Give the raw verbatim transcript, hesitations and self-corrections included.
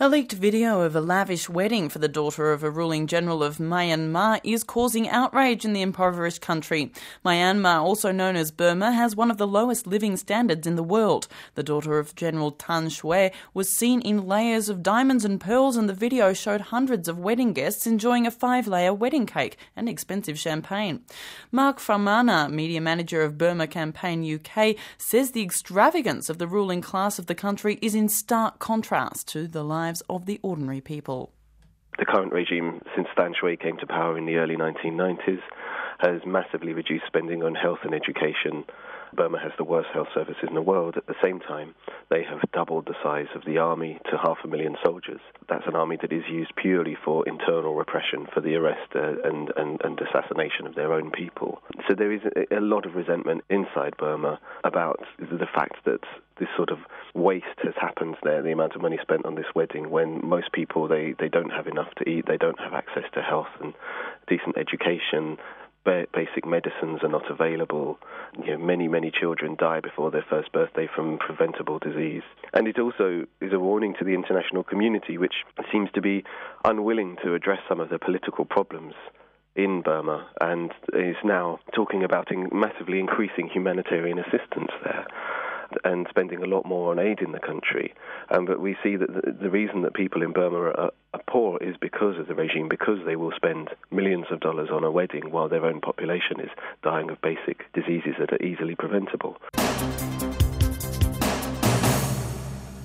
A leaked video of a lavish wedding for the daughter of a ruling general of Myanmar is causing outrage in the impoverished country. Myanmar, also known as Burma, has one of the lowest living standards in the world. The daughter of General Tan Shwe was seen in layers of diamonds and pearls, and the video showed hundreds of wedding guests enjoying a five-layer wedding cake and expensive champagne. Mark Farmana, media manager of Burma Campaign U K, says the extravagance of the ruling class of the country is in stark contrast to the lives of the ordinary people. The current regime, since Than Shwe came to power in the early nineteen nineties, has massively reduced spending on health and education. Burma has the worst health services in the world. At the same time, they have doubled the size of the army to half a million soldiers. That's an army that is used purely for internal repression, for the arrest uh, and, and, and assassination of their own people. So there is a, a lot of resentment inside Burma about the fact that this sort of waste has happened there, the amount of money spent on this wedding, when most people, they, they don't have enough to eat, they don't have access to health and decent education. Basic medicines are not available. You know, many, many children die before their first birthday from preventable disease. And it also is a warning to the international community, which seems to be unwilling to address some of the political problems in Burma and is now talking about in massively increasing humanitarian assistance there and spending a lot more on aid in the country. Um, but we see that the, the reason that people in Burma are, are poor is because of the regime, because they will spend millions of dollars on a wedding while their own population is dying of basic diseases that are easily preventable.